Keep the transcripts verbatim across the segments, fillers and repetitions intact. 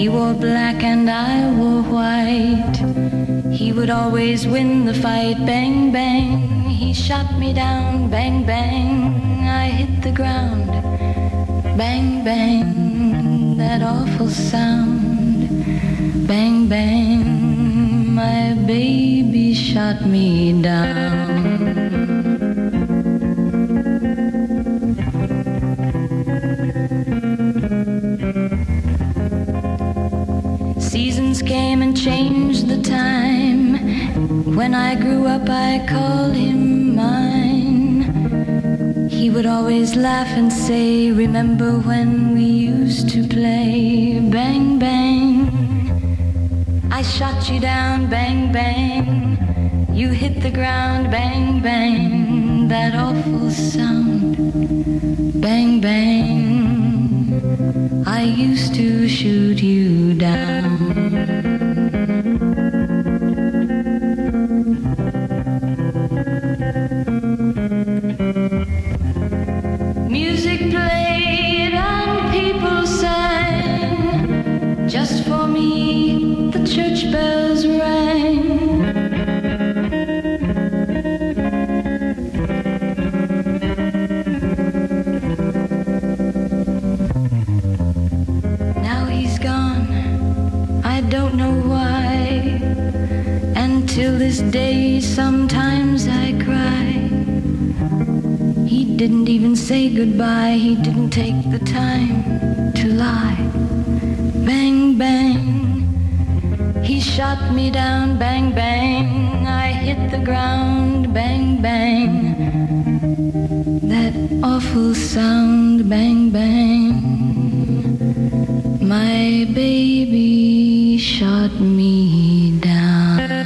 He wore black and I wore white. He would always win the fight. Bang, bang, he shot me down. Bang, bang, I hit the ground. Bang, bang, that awful sound. Bang, bang, my baby shot me down. Seasons came and changed the time. When I grew up I called him mine. He would always laugh and say, remember when we used to play? Bang, bang, I shot you down. Bang, bang, you hit the ground. Bang, bang, that awful sound. Bang, bang, I used to shoot you down. Music played and people sang. Just for me, the church bells rang. Don't know why, and till this day sometimes I cry. He didn't even say goodbye, he didn't take the time to lie. Bang, bang, he shot me down. Bang, bang, I hit the ground. Bang, bang, that awful sound. Bang, bang, my baby shot me down.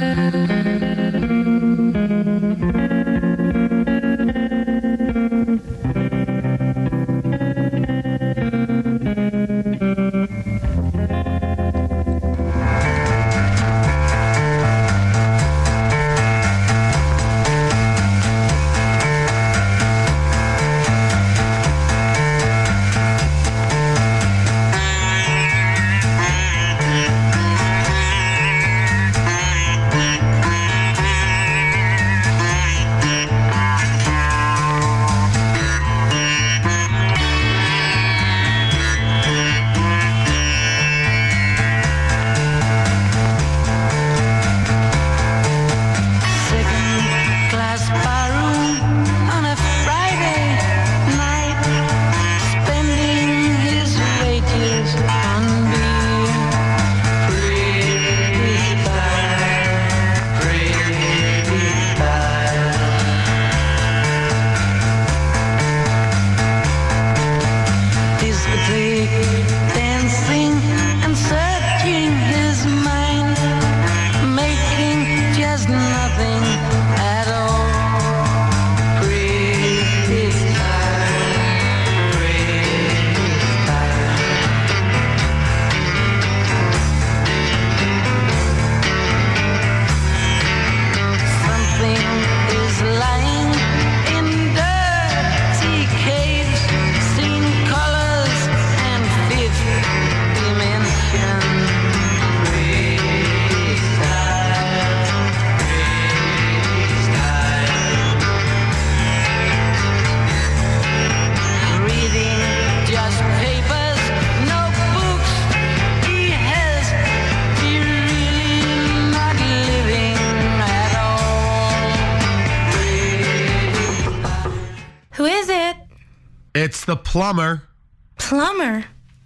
It's the plumber. Plumber?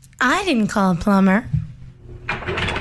I didn't call a plumber. All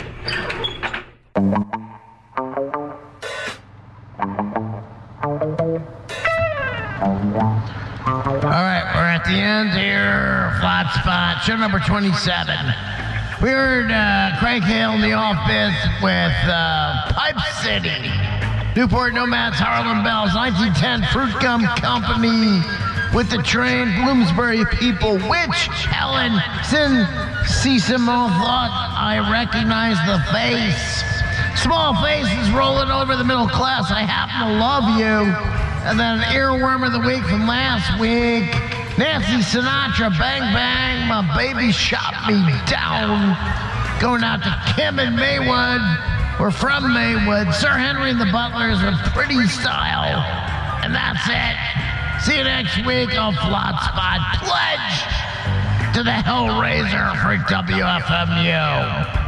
right, we're at the end here. Flat spot, show number twenty-seven. We heard uh, Craig Hale in the office with uh, Pipe City. Newport Nomads, Harlem Bells, nineteen ten Fruit Gum Company. With the train, Bloomsbury People, Witch, Helen, Sin, Cecimo, thought I recognized the face. Small faces rolling over the middle class, I happen to love you. And then an earworm of the week from last week. Nancy Sinatra, Bang Bang, my baby shot me down. Going out to Kim and Maywood. We're from Maywood. Sir Henry and the Butlers are pretty style. And that's it. See you next week on Flat Spot. Pledge to the Hellraiser for W F M U.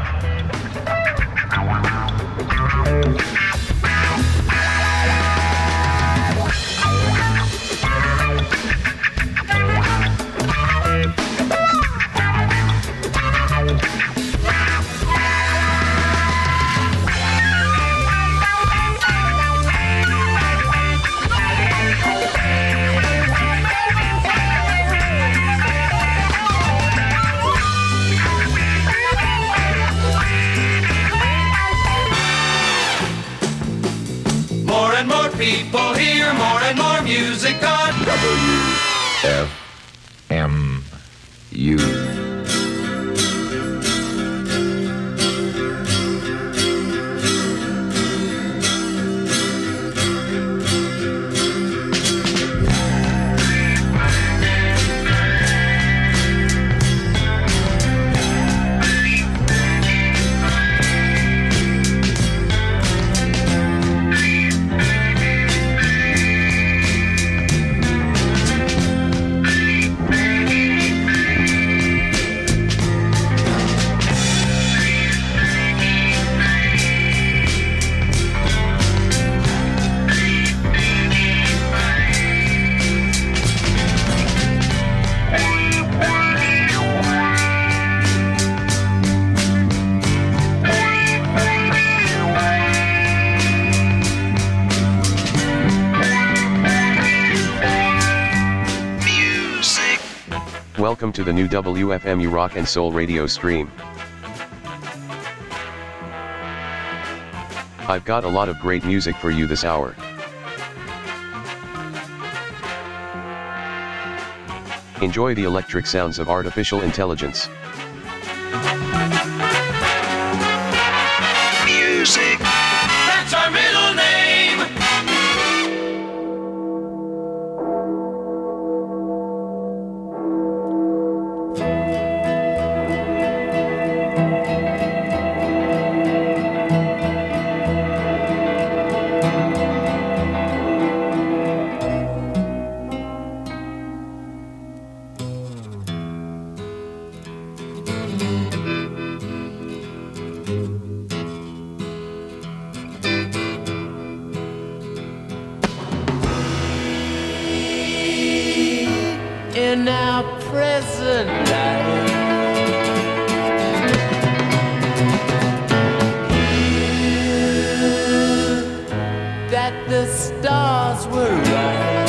People hear more and more music on W F M U. Welcome to the new W F M U Rock and Soul radio stream. I've got a lot of great music for you this hour. Enjoy the electric sounds of artificial intelligence. music. That's our middle name. In our present life, that the stars were right.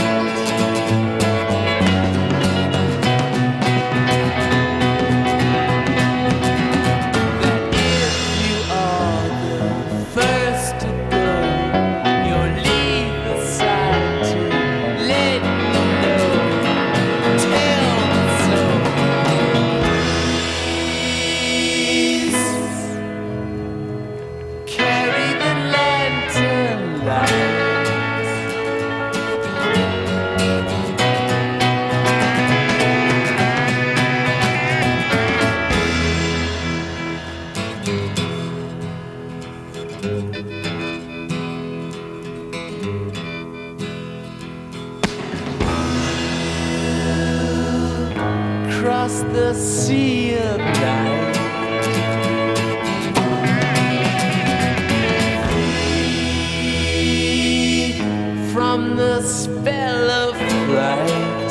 That if you are the first to go, you'll leave aside to let me know. Tell me so. Please carry the lantern light. Across the sea of night, free from the spell of fright.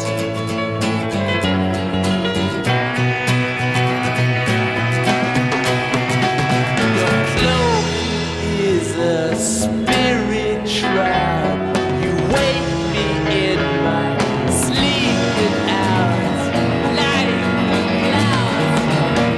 Your cloak is a spirit shroud. You wake me in my sleeping hours. Light the clouds.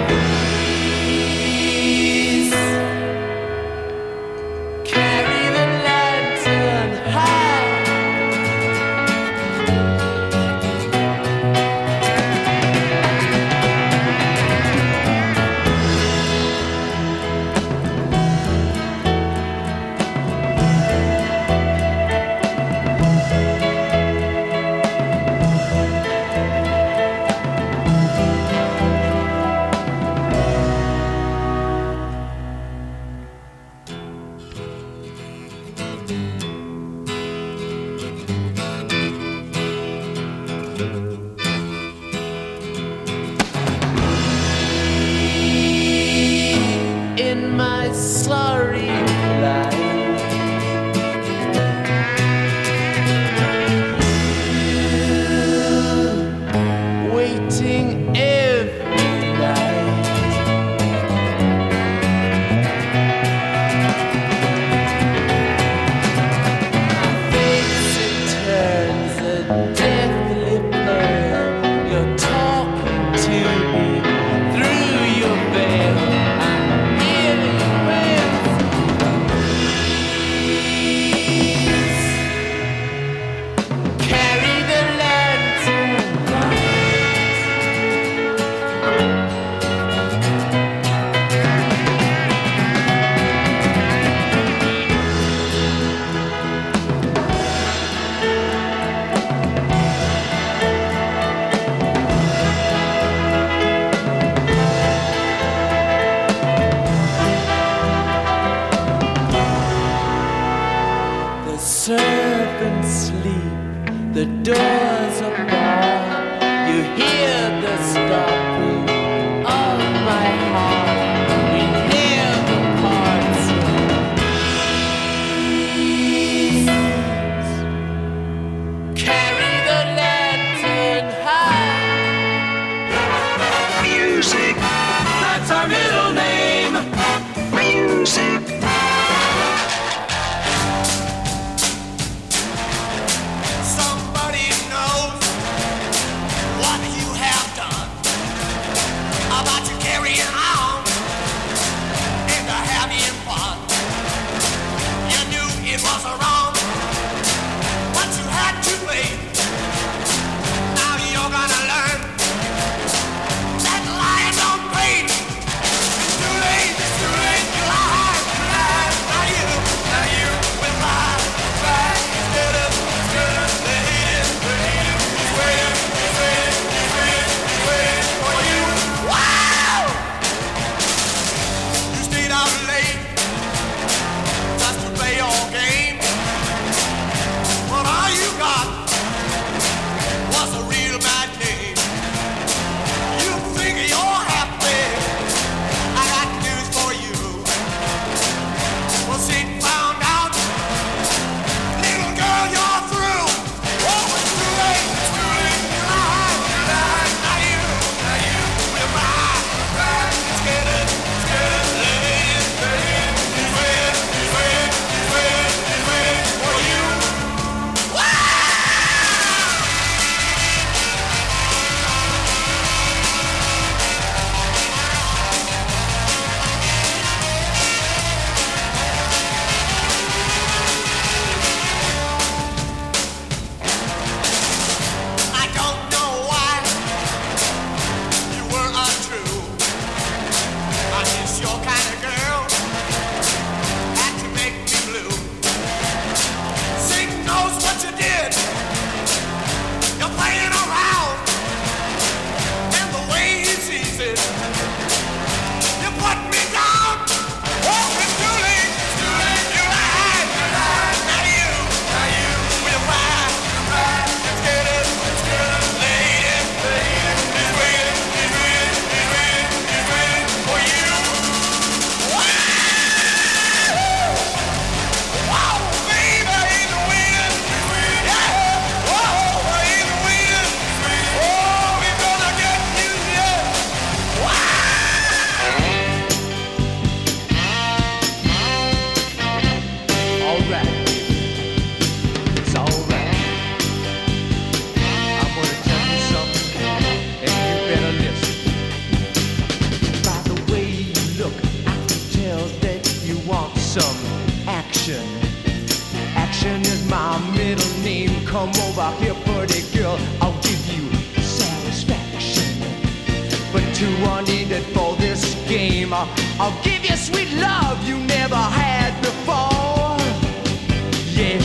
Come over here, pretty girl, I'll give you satisfaction. But two are needed for this game. I'll, I'll give you sweet love you never had before. Yeah.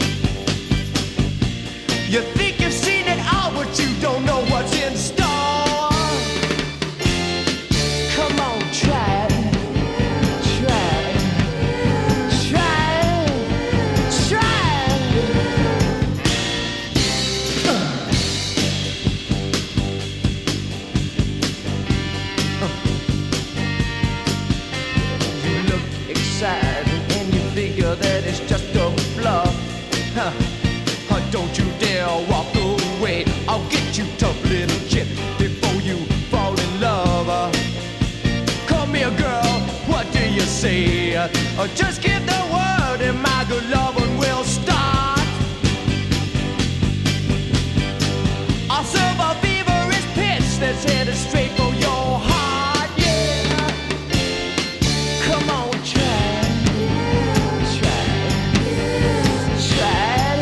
You think you've seen it all, but you don't know what's in store. Come on, try it. Try it. Try it. Try it. Uh. Uh. You look excited and you figure that it's just a bluff. Huh. Don't you dare walk away. I'll get you, tough little chip, before you fall in love. Uh, come here, girl, what do you say? Uh, just give the word and my good loving will start. I'll serve a feverish pitch that's headed straight for your heart, yeah. Come on, try, try, try.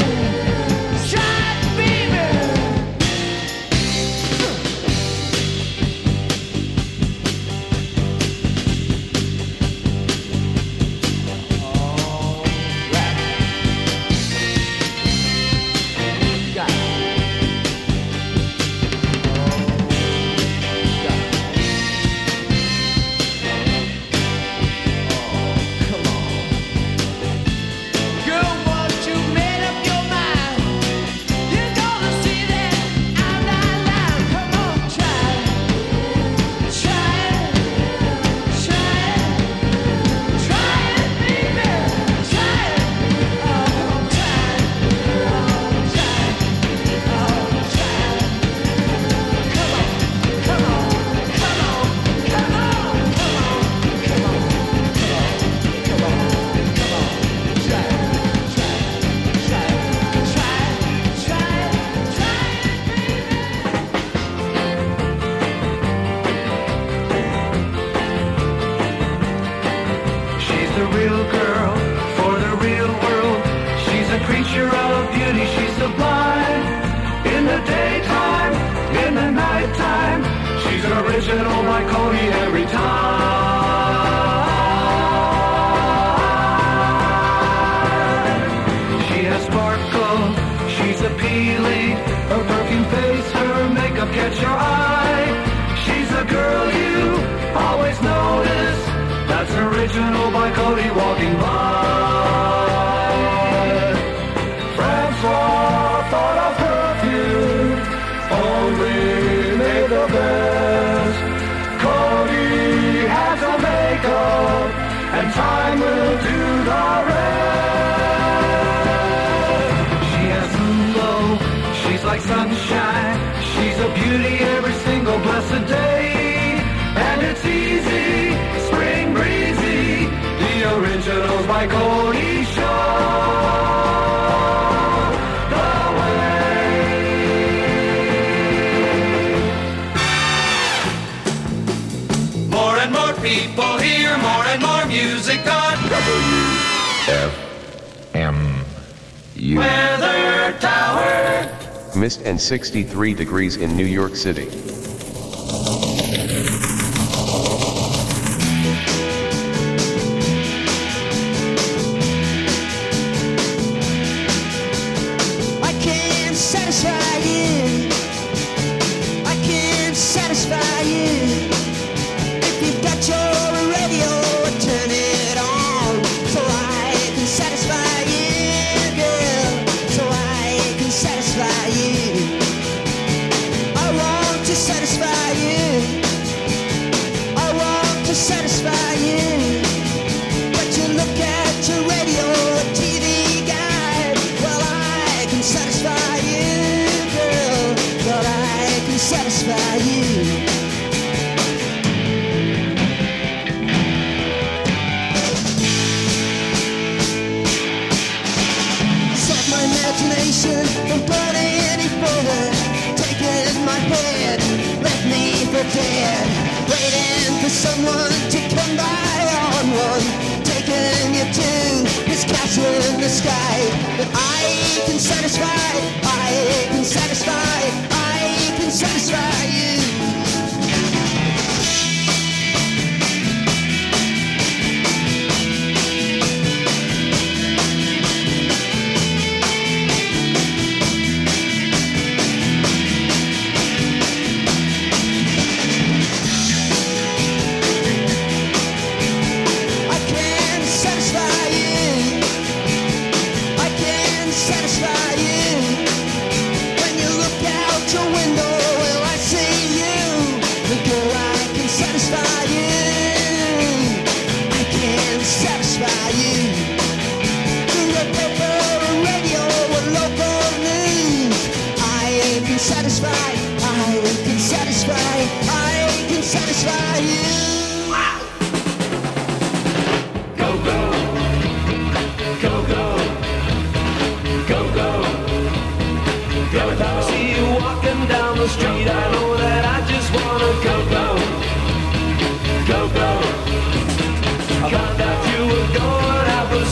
People hear more and more music on W F M U Weather Tower. Mist and sixty-three degrees in New York City. I can't satisfy you. I can't satisfy you. If you've got your radio, turn it on so I can satisfy you, girl. So I can satisfy you. I want to satisfy you. I want to satisfy you. But you look at your radio or T V guide. Well, I can satisfy you, girl. But I can satisfy you. Imagination from burning any further, taking my head, left me for dead, waiting for someone to come by on one, taking you to his castle in the sky. But I can satisfy.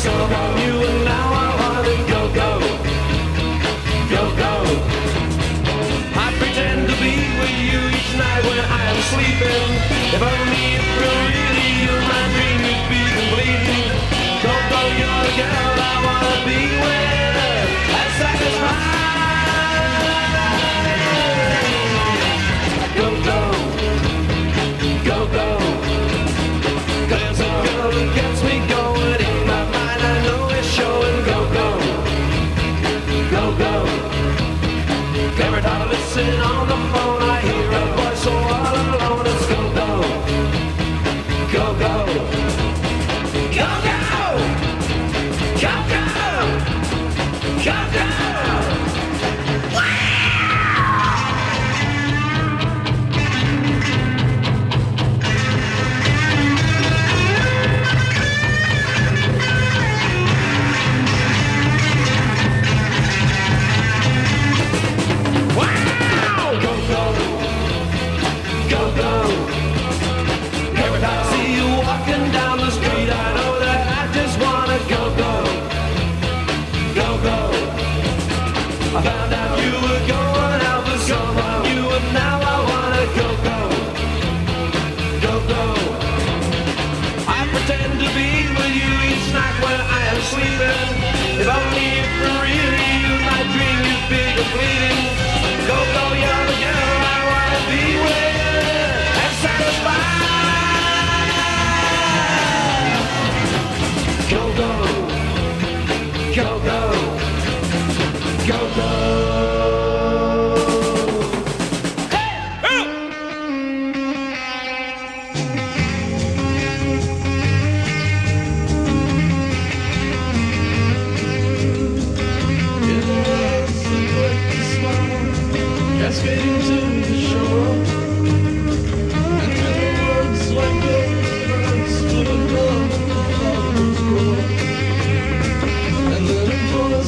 son upon you, and now I wanna go, go, go, go. I pretend to be with you each night when I am sleeping. If only if really you my dream, you'd be complete. Go, go, you're the girl I wanna be with. That's satisfied. Go, go, go, go. There's a girl who gets me going in my mind. I know it's showing. Go, go, go, go. Every time I listen on the phone, I hear a voice so all alone. It's go, go, go, go, go, go, go, go, go, go. I found out you were going out with someone new, and now I wanna go, go, go, go. I pretend to be with you each night when I am sleeping. If only if really you might dream you'd be completing. Go, go, you're the girl I wanna be with and satisfied. Go, go, go, go. Go, go. Cascading to the shore, and the words like birds to the dawn of the roar, and then it was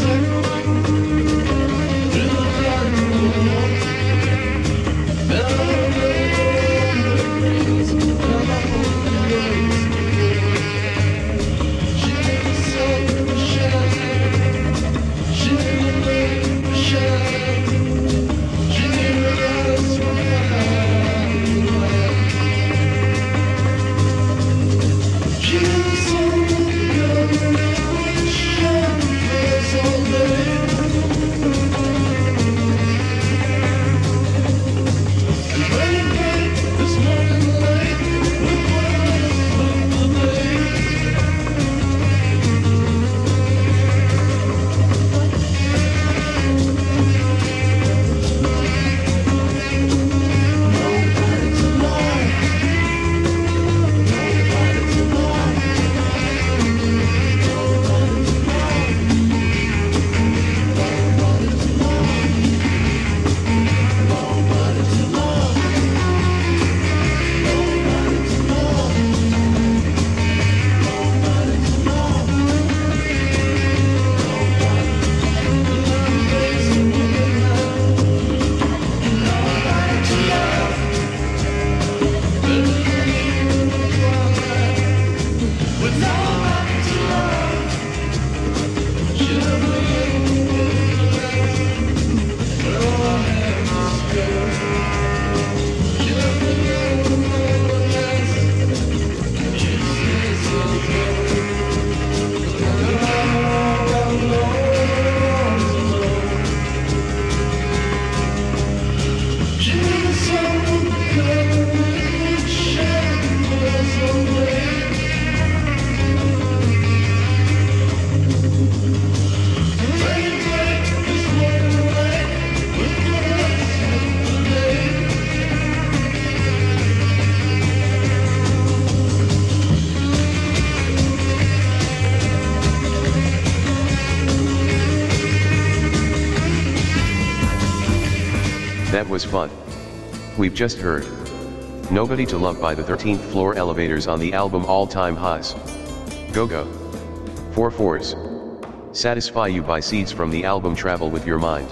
That was fun. We've just heard Nobody to Love by the thirteenth Floor Elevators on the album All Time Highs. Go Go. Four Fours. Satisfy You by Seeds from the album Travel With Your Mind.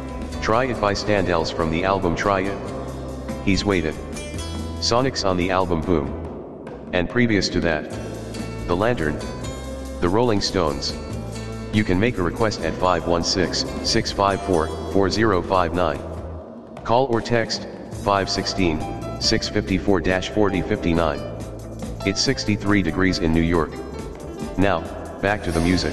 Try It by Standells from the album Try It. He's Waited. Sonics on the album Boom. And previous to that, The Lantern. The Rolling Stones. You can make a request at five one six, six five four, four zero five nine. Call or text five one six, six five four, four zero five nine. It's sixty-three degrees in New York. Now, back to the music.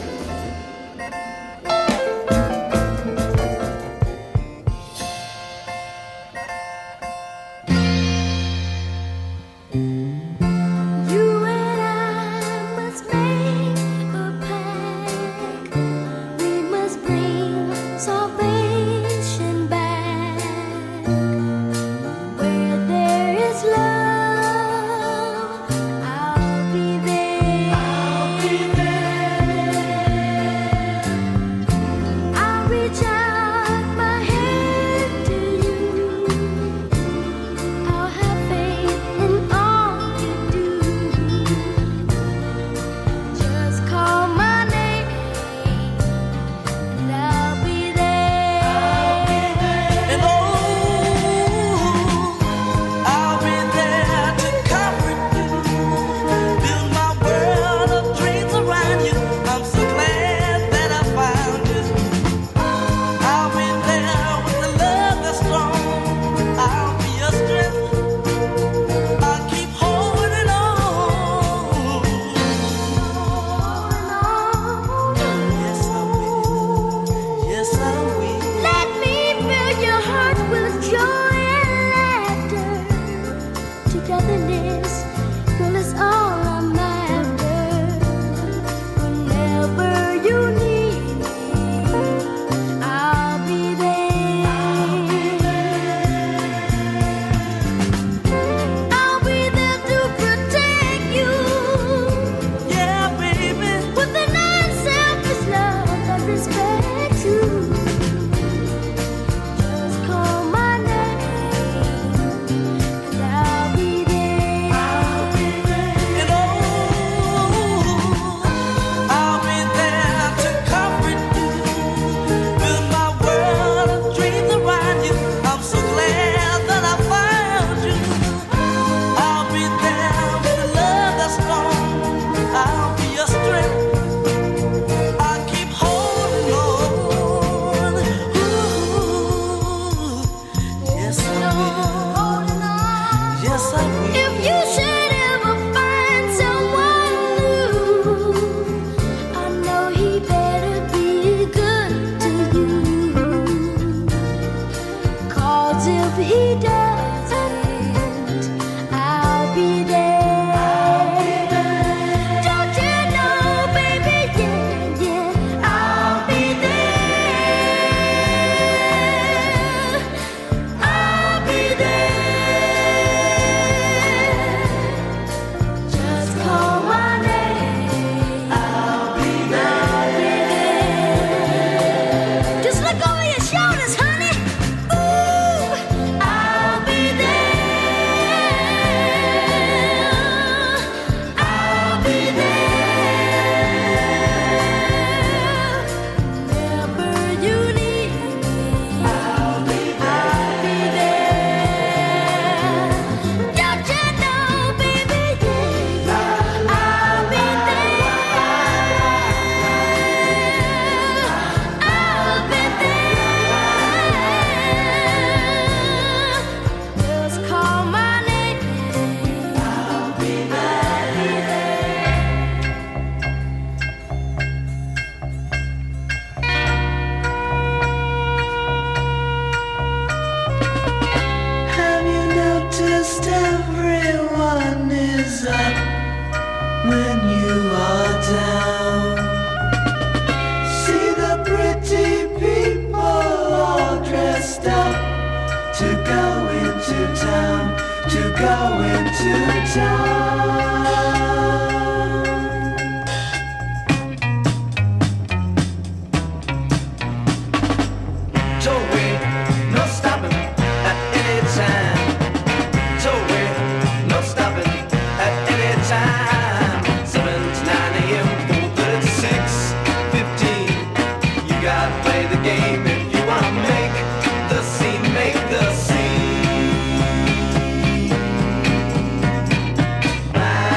Bye.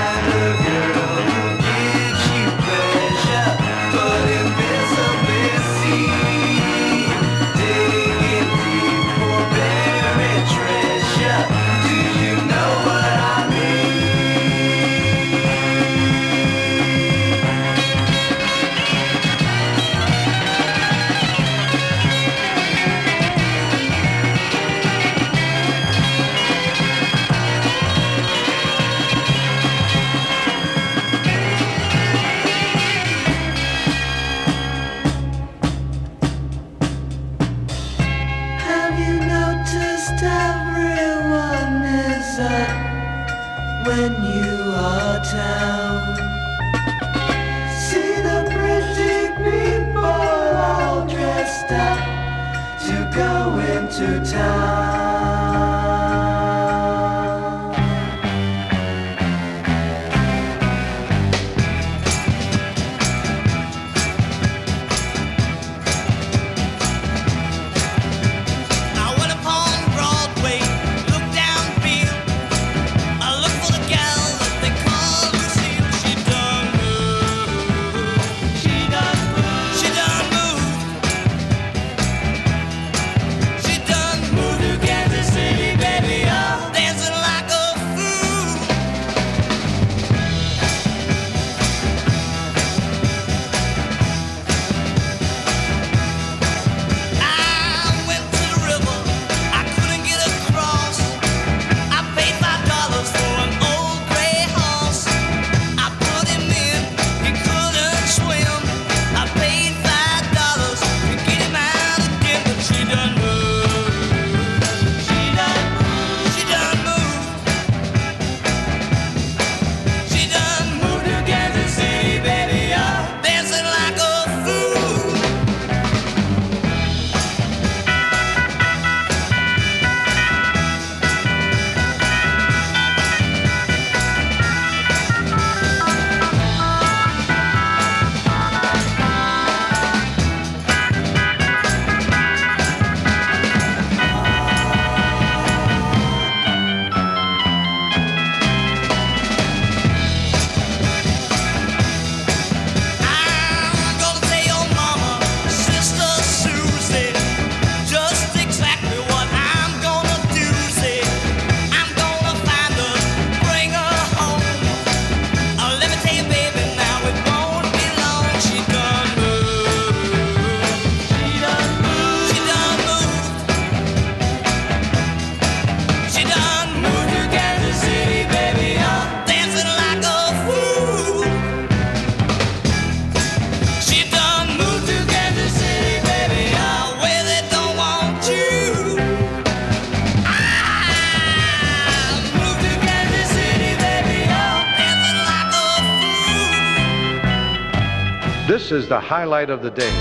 This is the highlight of the day.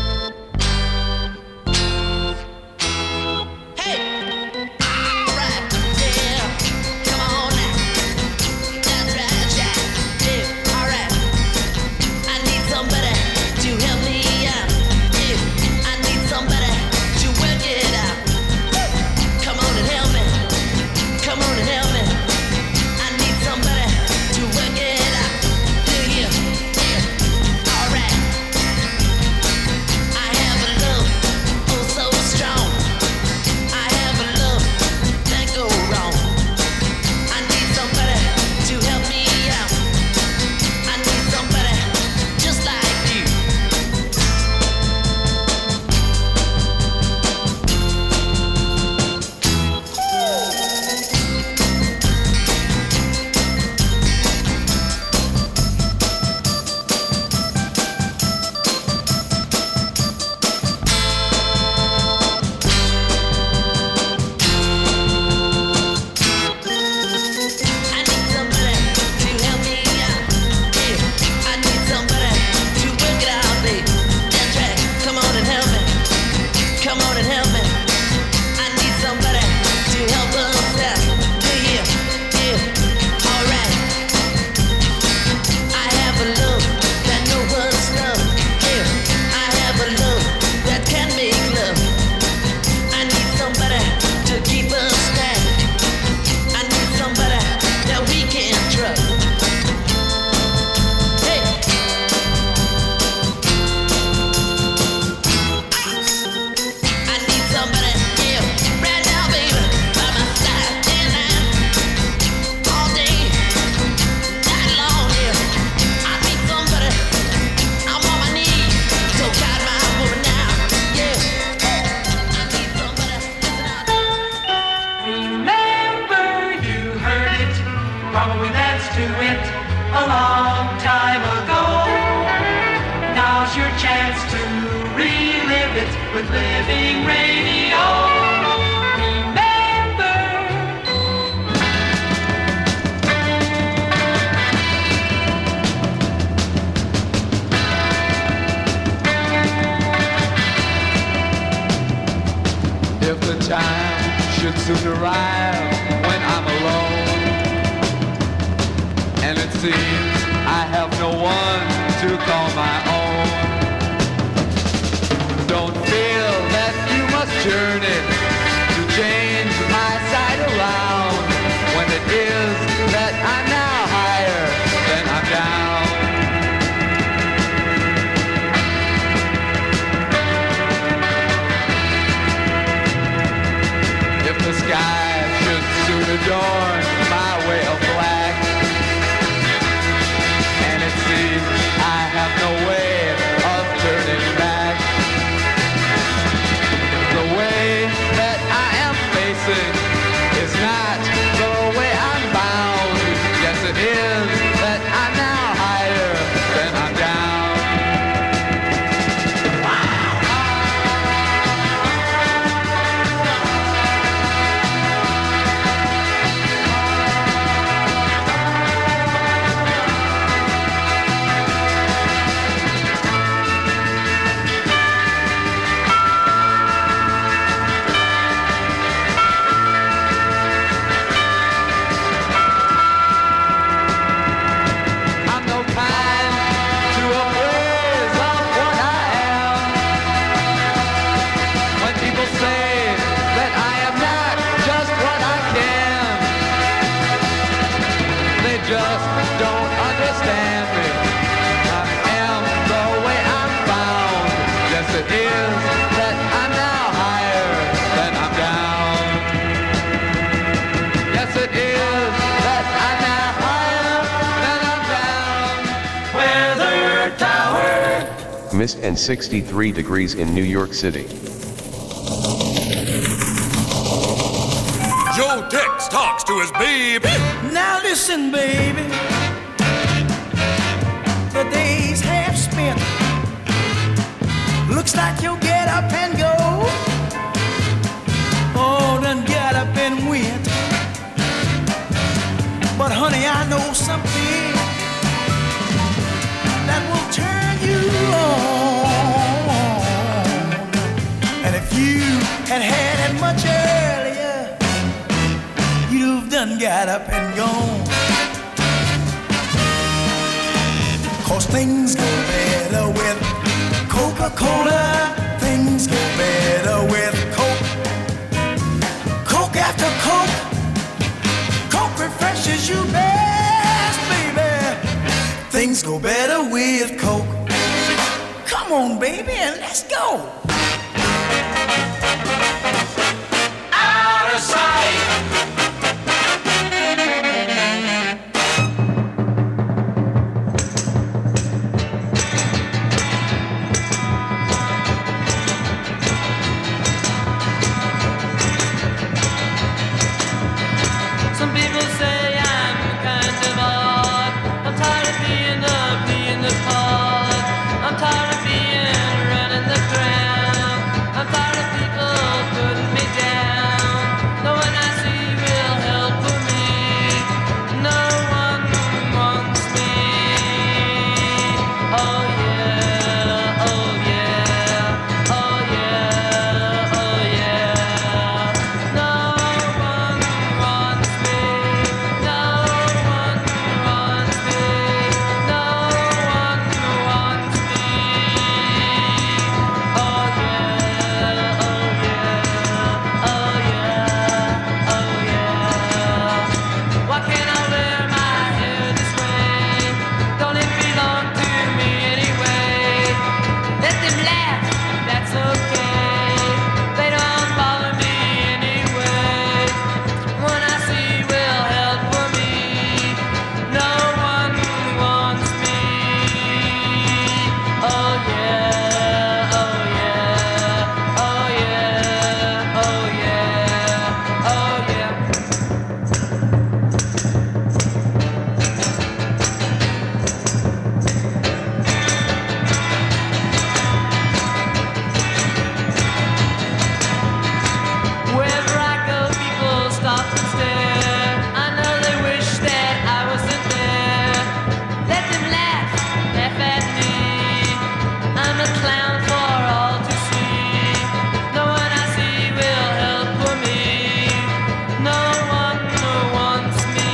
With Living Radio, remember. If the time should soon arrive when I'm alone, and it seems I have no one to call my own, don't feel that you must journey to change my side around, when it is that I'm now higher than I'm down. If the sky should soon adorn my way of black, and it seems I have no way of turning back, the way that I am facing is not the way I'm bound. Yes, it is that I'm now higher than I'm down. Mist and sixty-three degrees in New York City. Joe Tex talks to his baby. Now listen, baby. The day's half spent. Looks like you'll get up and go. Oh, done get up and went. But honey, I know something that will turn you done got up and gone. 'Cause things go better with Coca-Cola. Things go better with Coke. Coke after Coke. Coke refreshes you best, baby. Things go better with Coke. Come on, baby, and let's go. Out of sight. Some people say I'm kind of odd. I'm tired of being the bee in the pod. I'm tired of being running the ground. I'm tired of people putting me down. No one I see will help for me. No one wants me. Oh yeah, oh yeah, oh yeah, oh yeah. No one wants me. No one wants me. No one wants me. Oh yeah, oh yeah, oh yeah, oh yeah. Why can't I wear my hair this way? Don't it belong to me anyway? Let them laugh, that's okay. They don't bother me anyway. One I see will help for me. No one wants me. Oh yeah, oh yeah, oh yeah, oh yeah, oh yeah. Wherever I go, people stop and stare. I know they wish that I wasn't there. Let them laugh, laugh at me. I'm a clown for all to see. No one I see will help for me. No one wants me.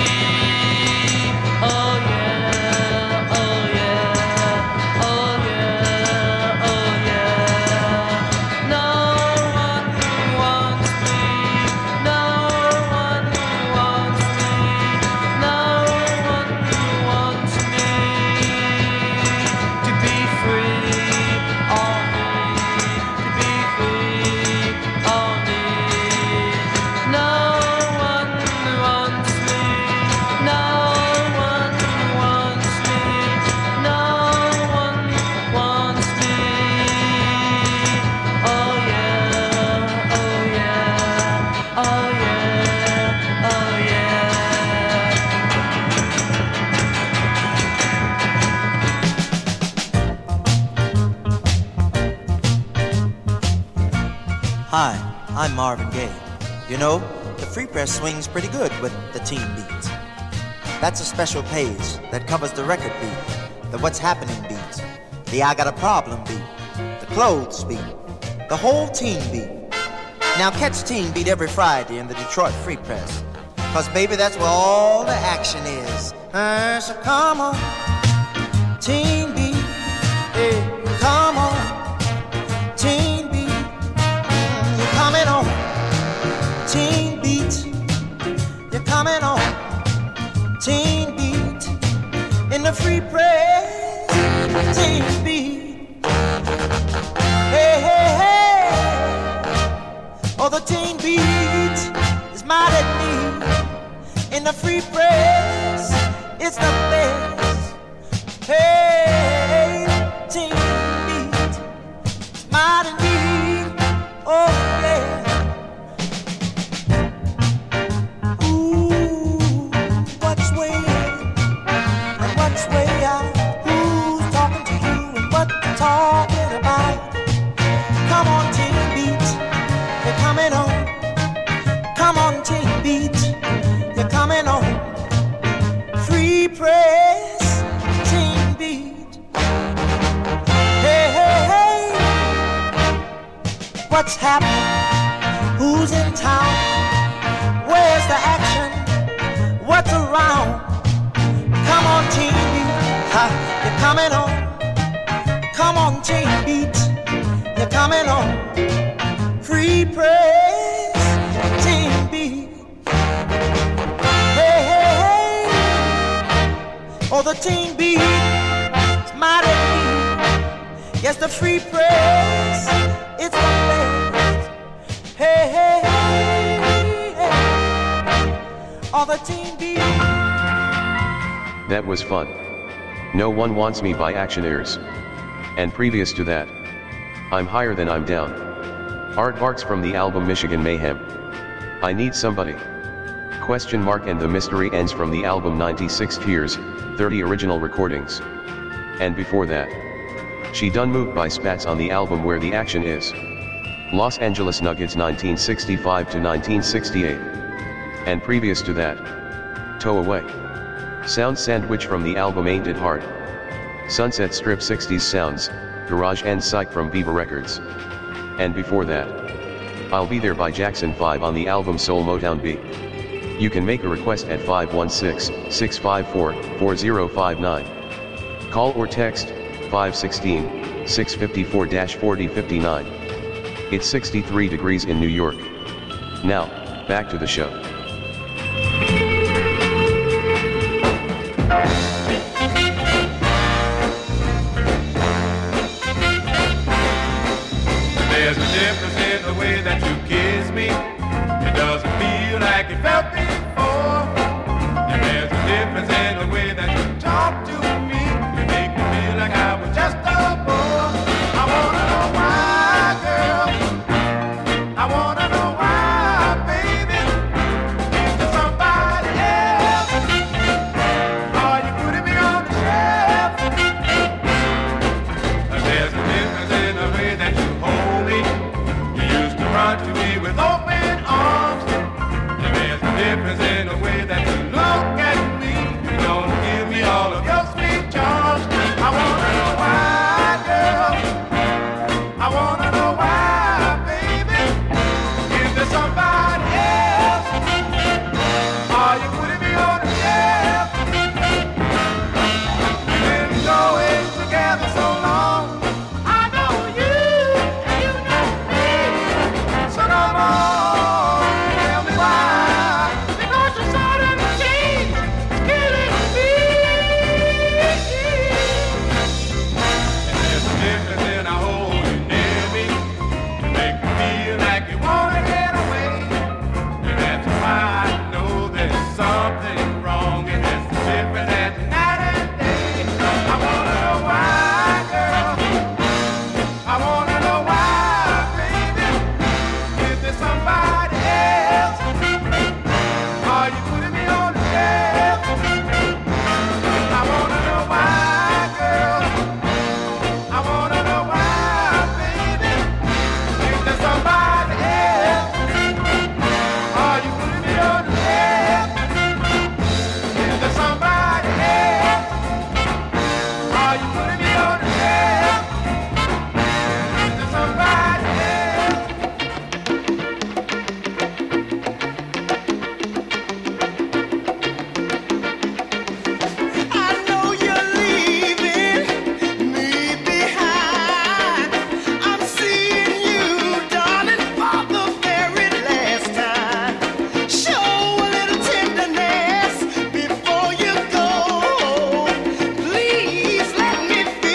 Oh yeah, oh yeah, oh yeah, oh yeah. No one wants me. No one wants me. No one wants me. To be free, all me. To be free, all me. No one wants me. No one wants me. No one wants me. Oh yeah, oh yeah, oh yeah, oh yeah. Hi, I'm Marvin Gaye. You know, the Free Press swings pretty good with the teen beats. That's a special page that covers the record beat, the What's Happening beat, the I Got a Problem beat, the Clothes beat, the whole teen beat. Now catch Teen Beat every Friday in the Detroit Free Press, 'cause baby, that's where all the action is. Uh, so come on, Teen Beat, hey, come on, Teen Beat, mm, you're coming on, Teen Beat, you're coming on, Teen Beat, in the Free Press, Teen Beat, hey, hey, hey, oh, the Teen Beat is mad at me, in the Free Press, it's the best, hey, Teen Beat is mad at me, oh yeah. Ooh, what's way in and what's way out? Who's talking to you and what you talking about? Come on, Teen Beat, you're coming on. Come on, Teen Beat, you're coming on. Free Press, Teen Beat. Hey, hey, hey, what's happening? Who's in town? Where's the action? around. Come on, Team Beat, ha, you're coming on. Come on, Team Beat, you're coming on. Free press, Team Beat. Hey, hey, hey. Oh, the Team Beat is mighty neat. Yes, the free press, it's the best. Hey, hey, hey, hey. Oh, the Team Beat. That was fun. No One Wants Me by Actioneers. And previous to that, I'm Higher Than I'm Down. Aardvarks from the album Michigan Mayhem. I Need Somebody. Question mark and The Mystery Ends from the album ninety-six Tears, thirty original recordings. And before that, She Done Moved by Spats on the album Where the Action Is. Los Angeles Nuggets nineteen sixty-five to nineteen sixty-eight. And previous to that, Tow Away. Sound Sandwich from the album Ain't It Hard. Sunset Strip sixties Sounds, Garage and Psych from Viva Records. And before that, I'll Be There by Jackson five on the album Soul Motown B. You can make a request at five one six, six five four, four zero five nine. Call or text five one six, six five four, four zero five nine. It's sixty-three degrees in New York. Now, back to the show. There's a difference in the way that you kiss me. It doesn't feel like it felt before. And there's a difference in the way that you talk to me. You make me feel like I was just a boy. I wanna know why, girl. I wanna know why, baby. Is there somebody else? Are you putting me on the shelf? There's a difference in the way that you hold me. You used to run to me with open arms. And there's a difference in the way that you look at me. You don't give me all of your sweet charms. I wanna know why, girl. I wanna know why, baby. Is there somebody else? Are you putting me on the shelf? We've been going together so long. I know you, and you know me. So come on, tell me why. Because you're starting to change, killing me. And there's a difference in how hold you near me. You make me feel like you wanna get away. And that's why I know there's something wrong. And that's the difference at night and day. I wanna know why, girl. I wanna know why, baby. Is there somebody else? Are you putting me on the shelf? I wanna know why, girl. I wanna know why, baby. Is there somebody else? Are you putting me on the shelf? Is there somebody else? Are you putting me on the shelf? Is there somebody else? I know you're leaving me behind. I'm seeing you, darling, for the very last time. Show a little tenderness before you go. Please let me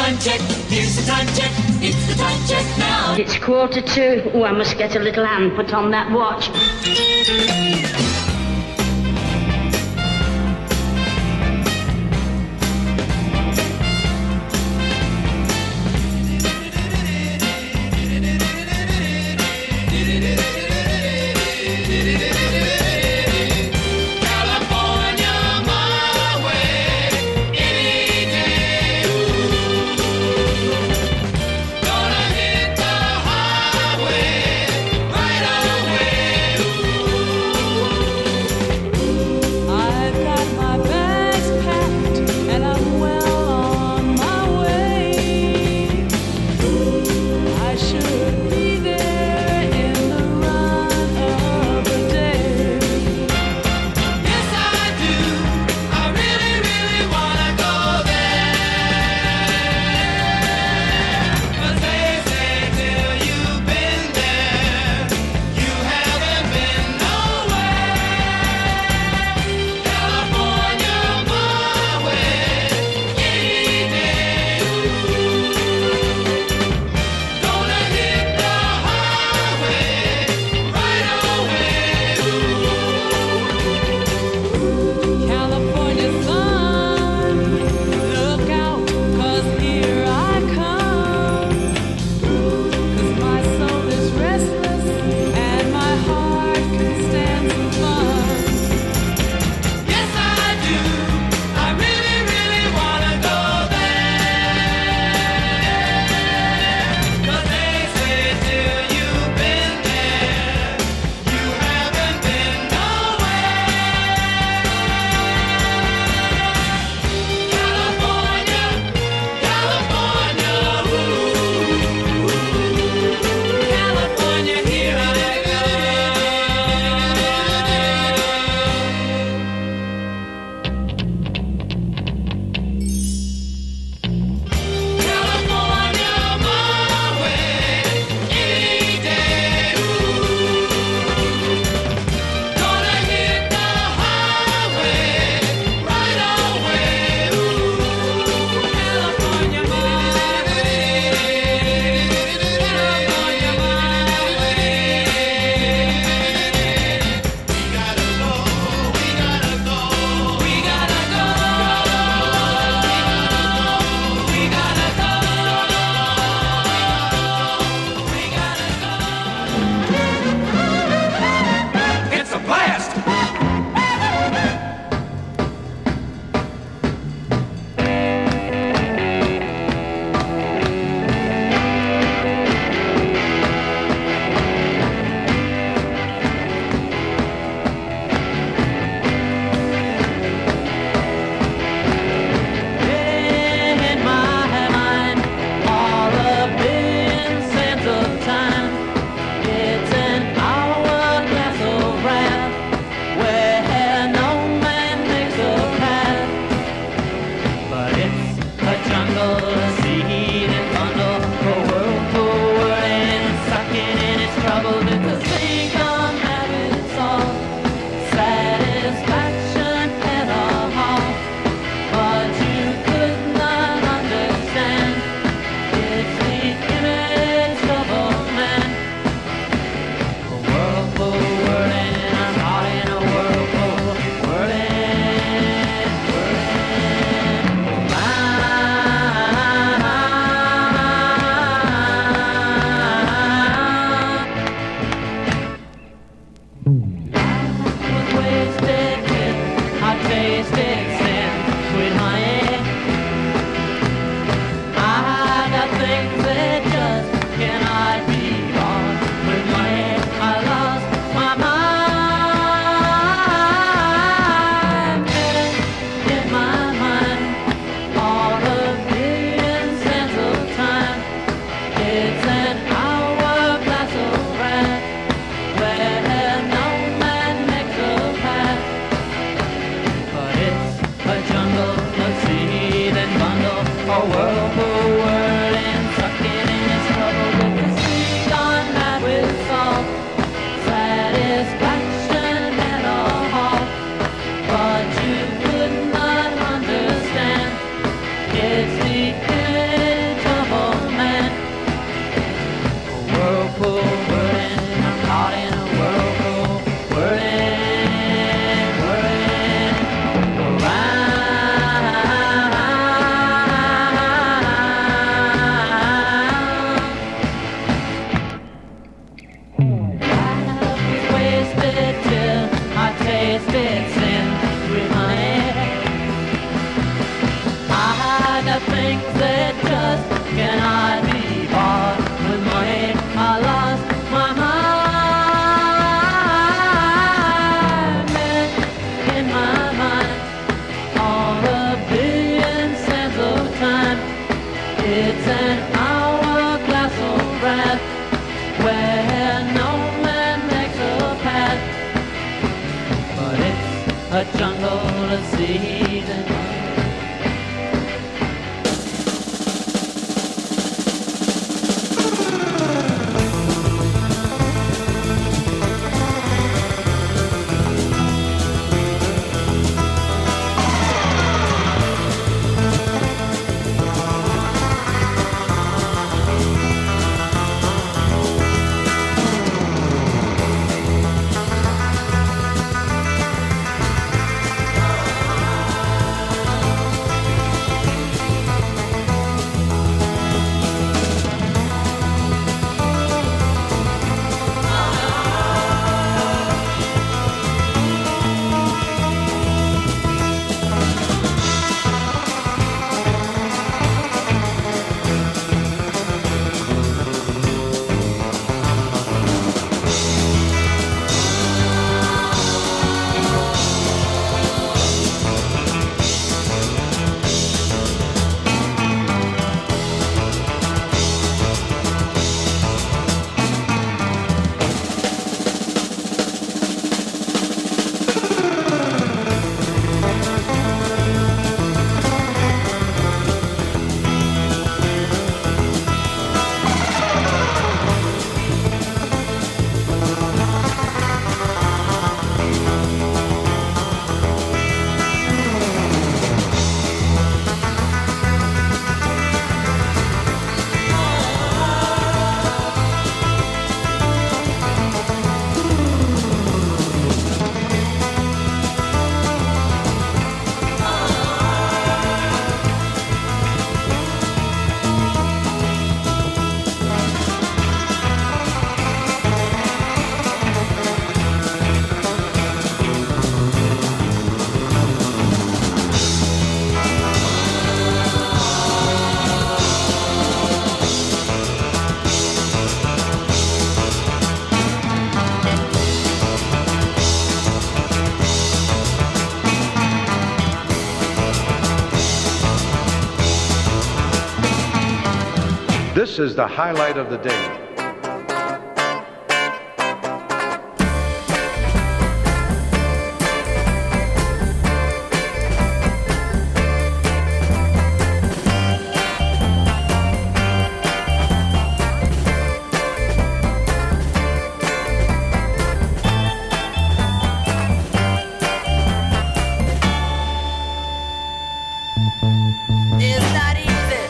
time check. Here's the time check. It's the time check now. It's quarter two. Oh, I must get a little hand put on that watch. There are things that just cannot be bought with money. I lost my mind, met in my mind all the billion sands of time. It's an hourglass of wrath where no man makes a path, but it's a jungle of seasons. This is the highlight of the day. It's not easy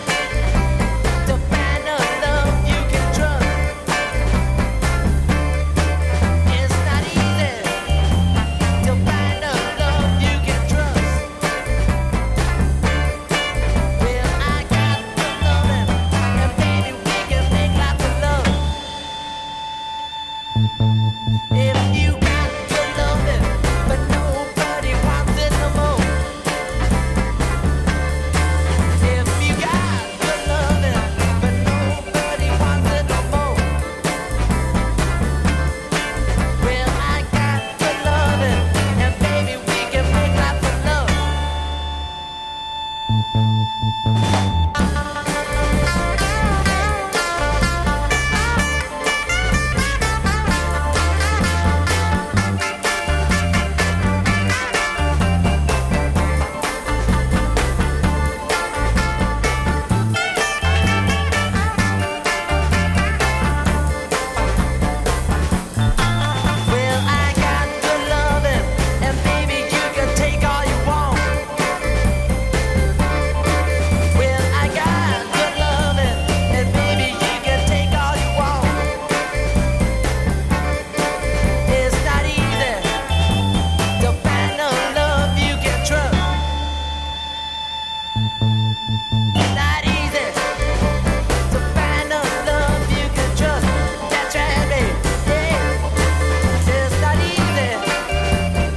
to find a love you can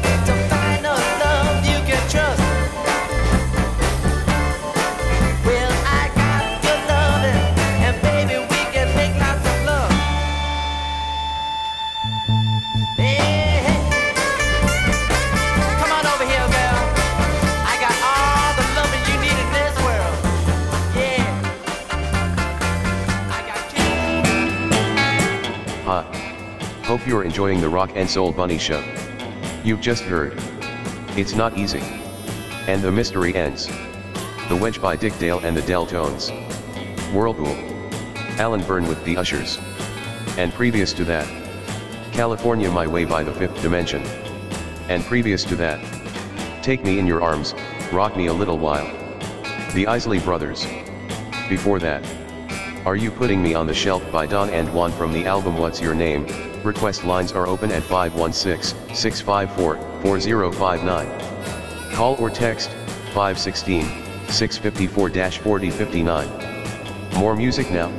Well, you're enjoying the Rock and Soul Bunny Show. You've just heard It's Not Easy. And the mystery ends. The Wedge by Dick Dale and the Deltones. Whirlpool. Alan Byrne with the Ushers. And previous to that, California My Way by the Fifth Dimension. And previous to that, Take Me in Your Arms, Rock Me a Little While. The Isley Brothers. Before that, Are You Putting Me on the Shelf by Don and Juan from the album What's Your Name. Request lines are open at five one six, six five four, four zero five nine. Call or text five one six, six five four, four zero five nine. More music now.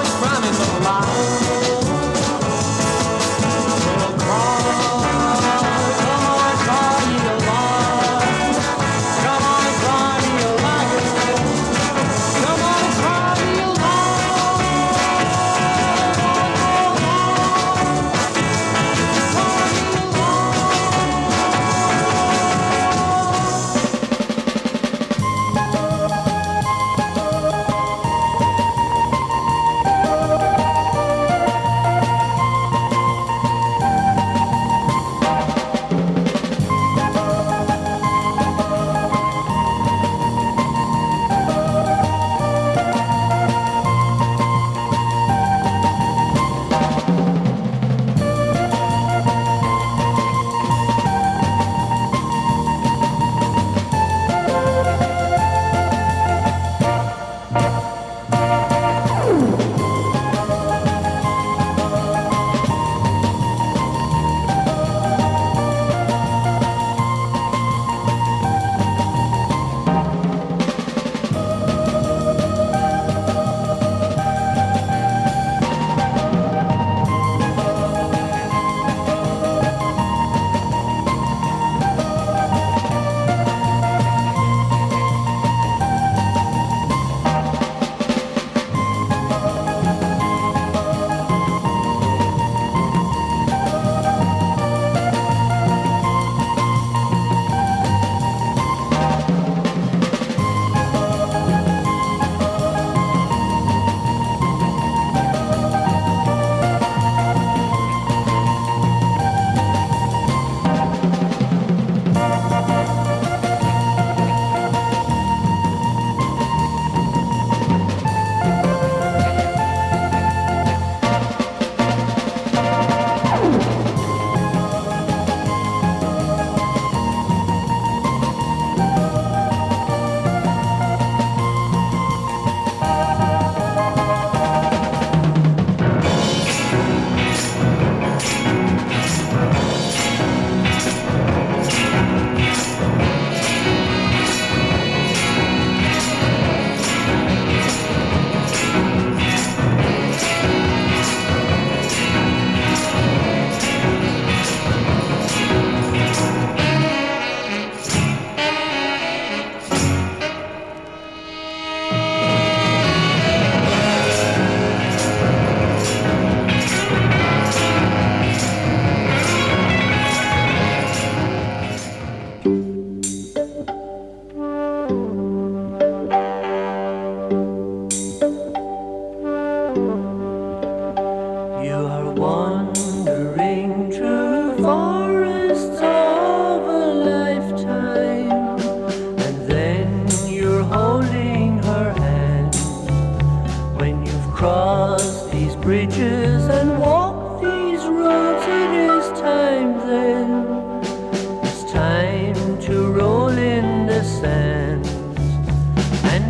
Well, cry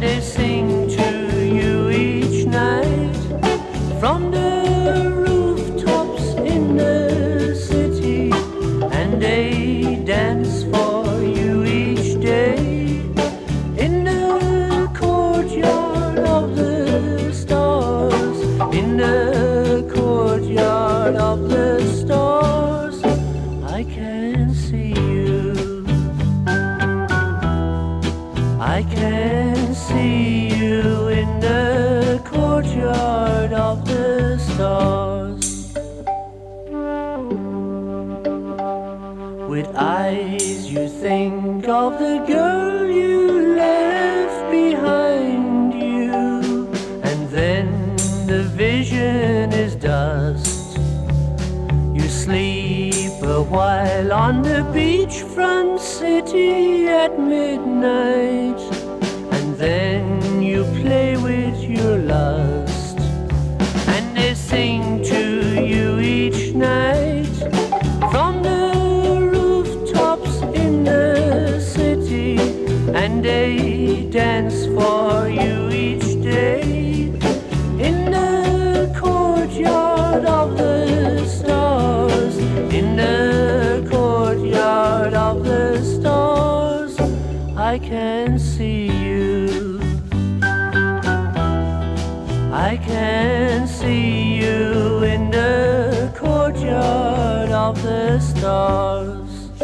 they sing to you each night from the rooftops in the city, and they dance for you each day in the courtyard of the stars, in the courtyard of the stars. I can see you, I can see you in the courtyard of the stars. With eyes you think of the girl you left behind you, and then the vision is dust. You sleep a while on the beachfront city at midnight, and then you play with your lust, and they sing to you each night from the rooftops in the city, and they dance for you each day in the courtyard of the stars, in the courtyard of the stars. I can see you, I can see you in the courtyard of the stars.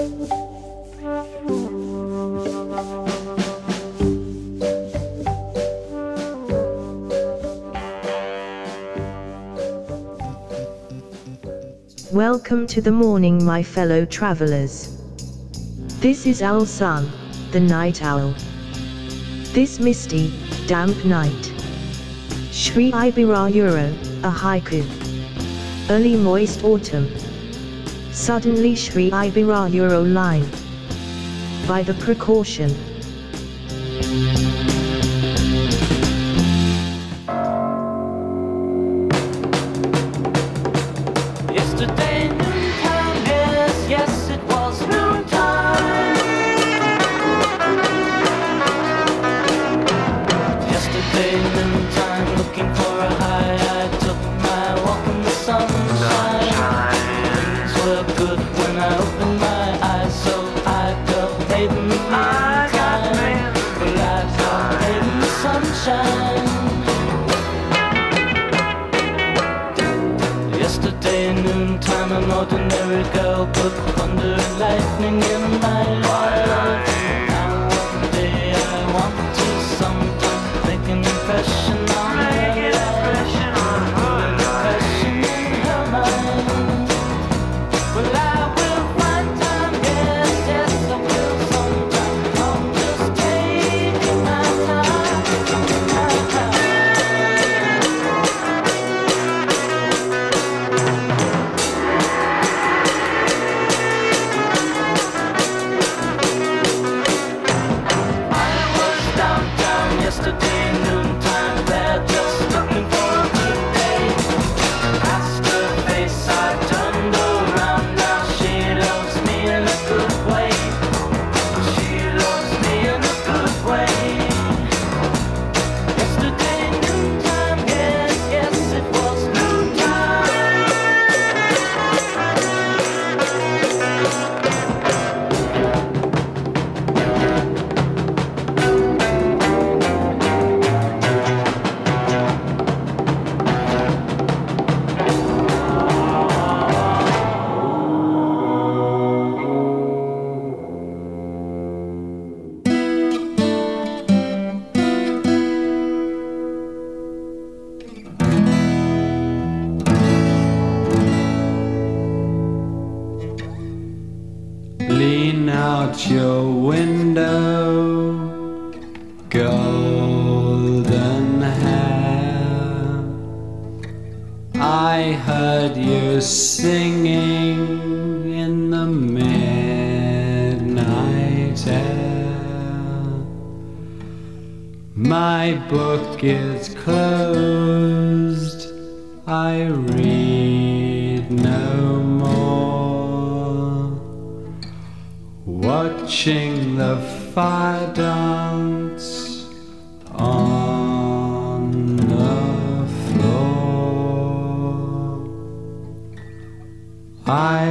Welcome to the morning, my fellow travelers. This is Owl Sun, the night owl. This misty, damp night. Sri Ibira Euro, a haiku. Early moist autumn. Suddenly Sri Ibira Euro line. By the precaution. Yesterday noontime, yes, yes it was noontime. Yesterday noontime, looking for a high, I took my walk in the sunshine. Things were good when I opened my eyes, so I got paid in the meantime. Well, I got paid in the sunshine. Yesterday noontime, an ordinary girl put thunder and lightning in my life. Now one day I want to sometime make an impression on her life, an impression in her mind. Well, I will find time, yes, yes, I will sometime. I'll just take my time, my time. Yesterday noontime, there just looking for a good day. Past her face I turned around, now she loves me in a good way. She loves me in a good way. Yesterday noontime, yes, yes it was Lean out your window, golden hair. I heard you singing in the midnight air. My book is closed, I read no more. Watching the fire dance on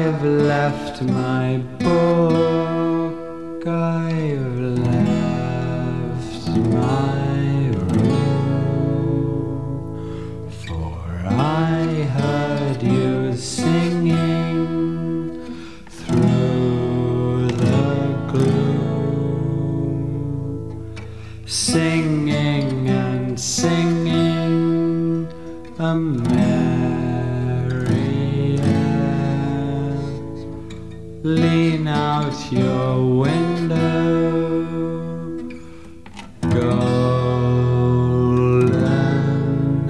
I've left my book, I've left my room, for I heard you singing through the gloom, singing and singing a merry air. Lean out your window, golden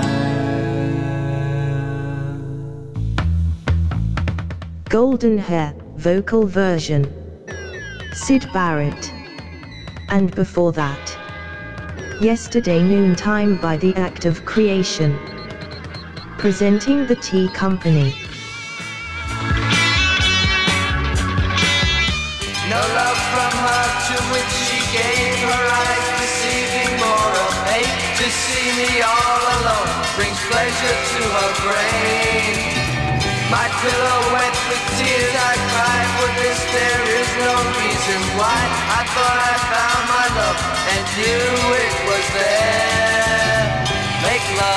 hair. Golden Hair, vocal version. Syd Barrett. And before that, Yesterday Noontime by The Act of Creation. Presenting the Tea Company. No love from her to which she gave her eyes, deceiving more of hate. To see me all alone brings pleasure to her brain. My pillow wet with tears, I cry for this, there is no reason why. I thought I found my love and knew it was there.